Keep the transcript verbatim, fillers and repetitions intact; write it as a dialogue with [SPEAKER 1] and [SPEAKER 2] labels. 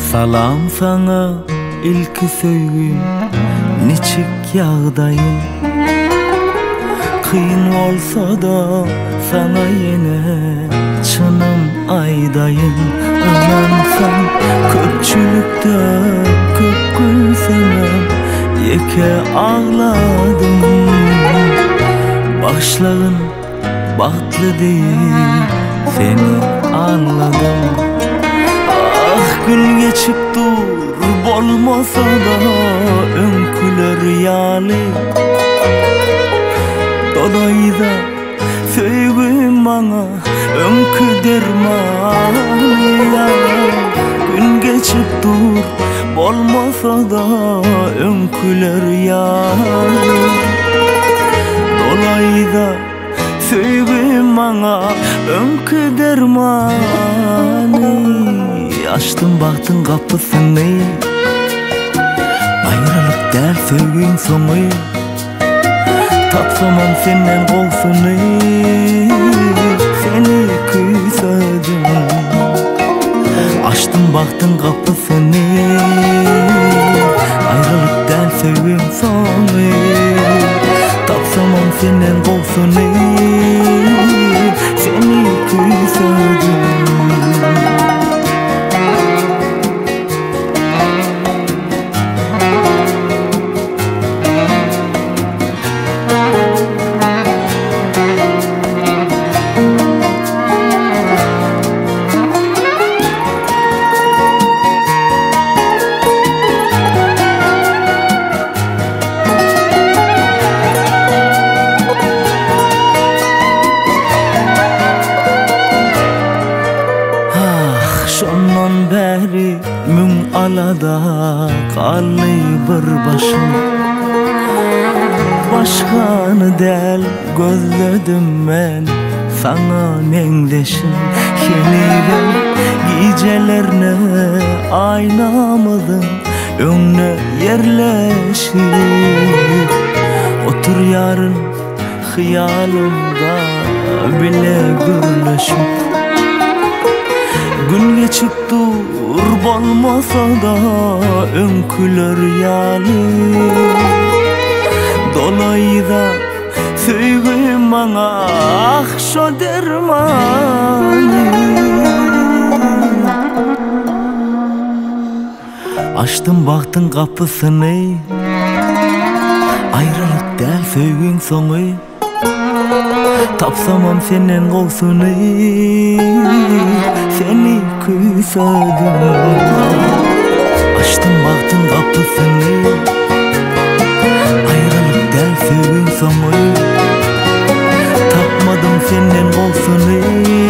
[SPEAKER 1] Salam sana ilki söygüm niçik yağdayım. Kıyın olsa da sana yine çınım aydayım. Anansan köpçülükte köp gülsemem yeke ağladım. Başların bahtlı değil, seni anladım. Ah gün geçip dur bolmasa da önküler yali. Dolayda söygüm bana önkü dermanı ya. Gün geçip dur bolmasa da önküler yali. Dolayda söygüm bana önkü dermanı. Açtım baktın kapısını, ayrılık der söygün sonu. Tapsamam senden olsunu, seni küsedim. Açtım baktın kapısını, ayrılık der söygün sonu. Tapsamam senden olsunu, seni küsedim. Şondan beri mün alada kallı bir başım. Başkanı del gözledim ben sana nengdeşim. Yenilen gecelerine aynamızın önüne yerleşir. Otur yarın hıyalımda bile gürleşip. Gün geçip dur bolmasa da önküler yali. Dolayda söygüm bana ah şo dermanı. Açtım baktın kapısını, ayrılık del söygün sonu. Tapsamam senden olsunu, seni küsedim. Açtım baktın kapısını, ayrılık der söygün sonu. Tapmadım senden olsunu,